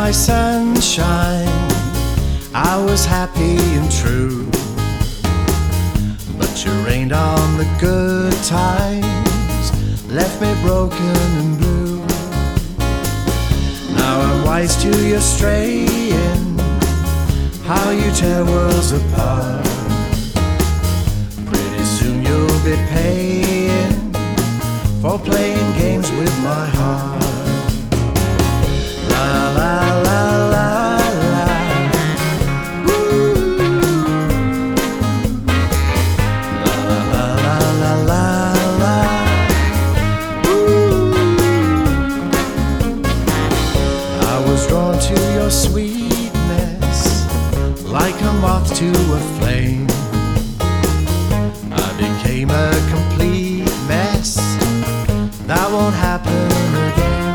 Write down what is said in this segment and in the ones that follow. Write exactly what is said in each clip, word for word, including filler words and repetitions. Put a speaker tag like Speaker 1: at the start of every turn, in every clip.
Speaker 1: my sunshine, I was happy and true. But you rained on the good times, left me broken and blue. Now I'm wise to your straying, how you tear worlds apart. Pretty soon you'll be paying for playing games with my heart. La la la la la. Ooh. La la la la la la. Ooh. I was drawn to your sweetness like a moth to a flame. I became a complete mess. That won't happen again.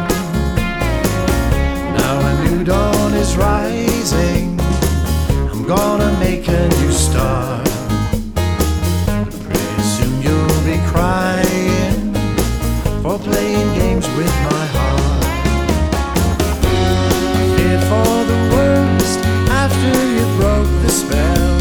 Speaker 1: Now a new dawn is rising, I'm gonna make a new start. Pretty soon you'll be crying for playing games with my heart. I feared for the worst after you broke the spell.